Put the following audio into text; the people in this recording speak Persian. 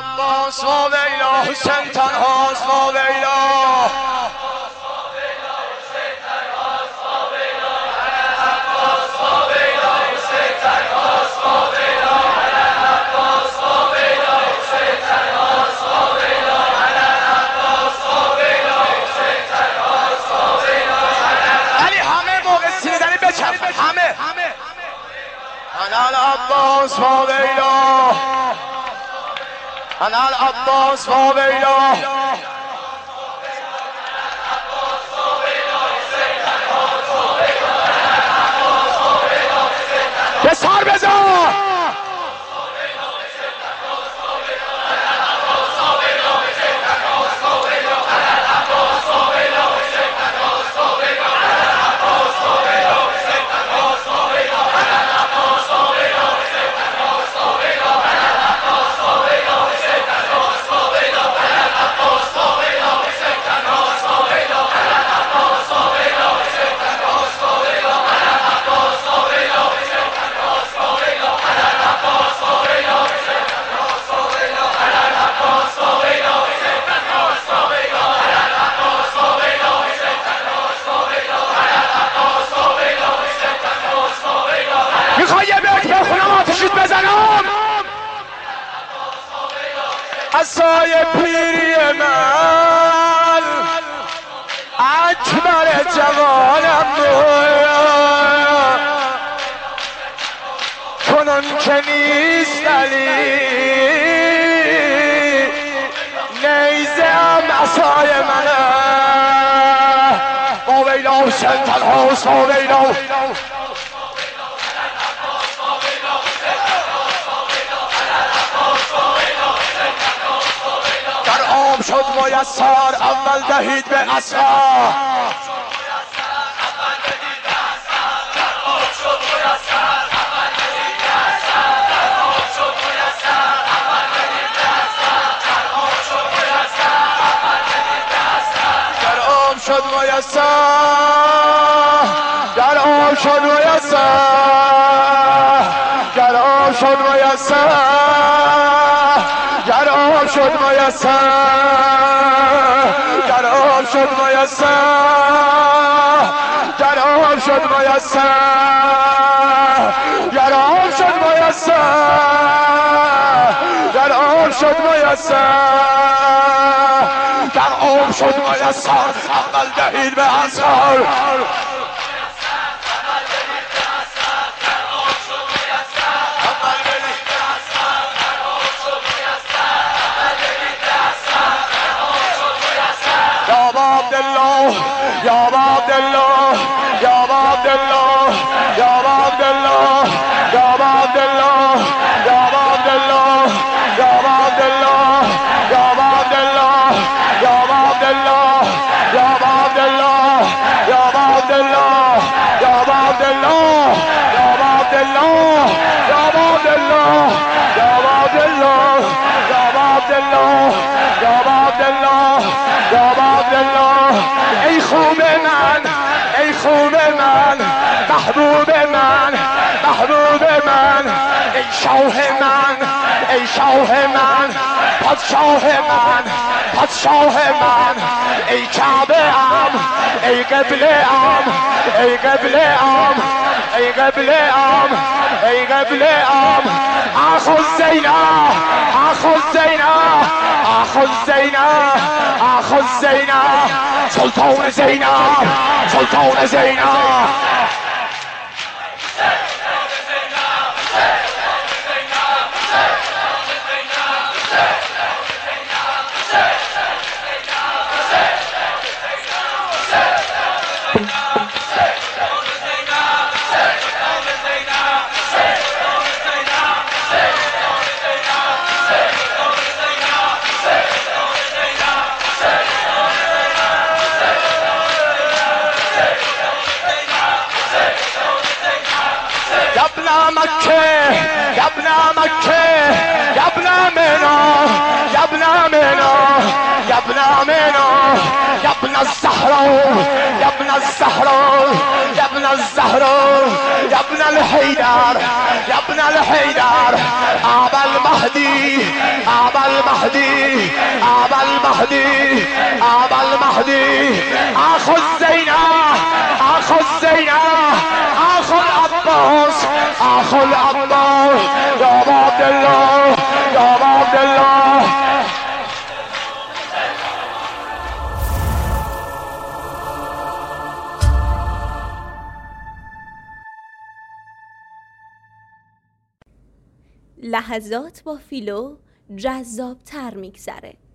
عباس و ویلا حسین تنهاست و ویلا أنا العباس وويلا أنا العباس وويلا يسار بزار عصای پیری من اکبر جوانم کنون که نیست علی نیزه هم عصای منه با ویلا حسین تنهاست با ویلا شد میسر اول دهید به عصا در آب شد میسر در آب شد میسر در آب شد میسر در آب شد میسر در آب شد میسر در آب شد میسر در آب شد میسر در آب شد میسر در آب شد میسر اول دهید به اصحار يا عبد الله يا عبد الله يا عبد الله يا عبد الله يا عبد الله يا عبد الله يا عبد الله يا عبد الله يا عبد الله يا عبد الله يا عبد الله يا عبد الله يا عبد الله يا عبد الله يا عبد الله يا عبد الله يا عبد الله ای خوب من ای خوب من محبوب من محبوب من ای شاه من ای شاه من پادشاه من پادشاه من ای کعبه ام ای قبله ام ای قبله ام ای قبله ام ای قبله ام اخو زینب اخو زینب اخو زینب اخو زینب سلطان زینب سلطان زینب مكة يا ابن مكة يا ابن منى يا ابن منى يا ابن منى يا ابن الزهراء يا ابن الزهراء يا ابن الزهراء يا ابن الحيدر يا ابن الحيدر أبا المهدي أبا المهدي أبا المهدي أبا المهدي أخو الزينة أخو الزينة أخو العباس أخو العباس يا أبا عبد الله يا أبا عبد الله. لحظات با فیلو جذاب‌تر میگذره.